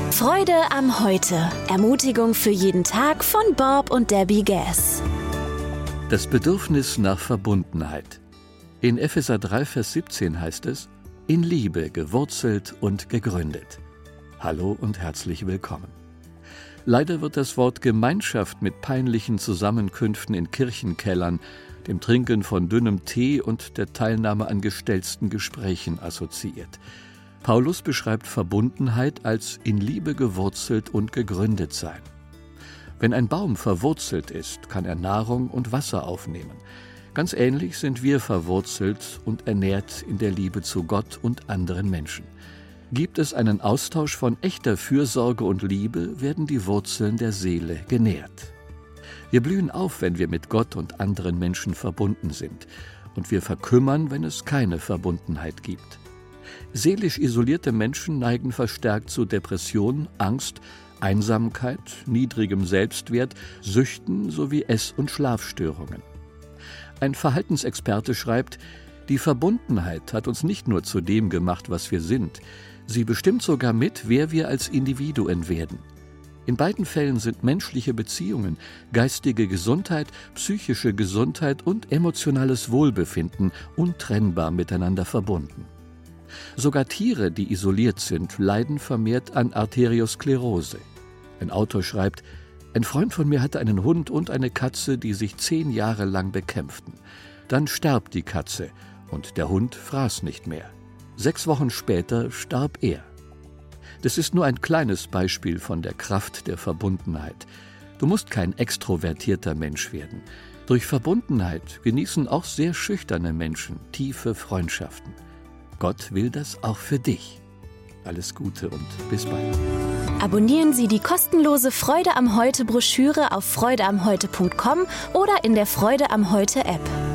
Freude am Heute. Ermutigung für jeden Tag von Bob und Debbie Gass. Das Bedürfnis nach Verbundenheit. In Epheser 3, Vers 17 heißt es: In Liebe gewurzelt und gegründet. Hallo und herzlich willkommen. Leider wird das Wort Gemeinschaft mit peinlichen Zusammenkünften in Kirchenkellern, dem Trinken von dünnem Tee und der Teilnahme an gestellten Gesprächen assoziiert. Paulus beschreibt Verbundenheit als in Liebe gewurzelt und gegründet sein. Wenn ein Baum verwurzelt ist, kann er Nahrung und Wasser aufnehmen. Ganz ähnlich sind wir verwurzelt und ernährt in der Liebe zu Gott und anderen Menschen. Gibt es einen Austausch von echter Fürsorge und Liebe, werden die Wurzeln der Seele genährt. Wir blühen auf, wenn wir mit Gott und anderen Menschen verbunden sind, und wir verkümmern, wenn es keine Verbundenheit gibt. Seelisch isolierte Menschen neigen verstärkt zu Depression, Angst, Einsamkeit, niedrigem Selbstwert, Süchten sowie Ess- und Schlafstörungen. Ein Verhaltensexperte schreibt: Die Verbundenheit hat uns nicht nur zu dem gemacht, was wir sind, sie bestimmt sogar mit, wer wir als Individuen werden. In beiden Fällen sind menschliche Beziehungen, geistige Gesundheit, psychische Gesundheit und emotionales Wohlbefinden untrennbar miteinander verbunden. Sogar Tiere, die isoliert sind, leiden vermehrt an Arteriosklerose. Ein Autor schreibt: Ein Freund von mir hatte einen Hund und eine Katze, die sich 10 Jahre lang bekämpften. Dann starb die Katze und der Hund fraß nicht mehr. 6 Wochen später starb er. Das ist nur ein kleines Beispiel von der Kraft der Verbundenheit. Du musst kein extrovertierter Mensch werden. Durch Verbundenheit genießen auch sehr schüchterne Menschen tiefe Freundschaften. Gott will das auch für dich. Alles Gute und bis bald. Abonnieren Sie die kostenlose Freude am Heute Broschüre auf freudeamheute.com oder in der Freude am Heute App.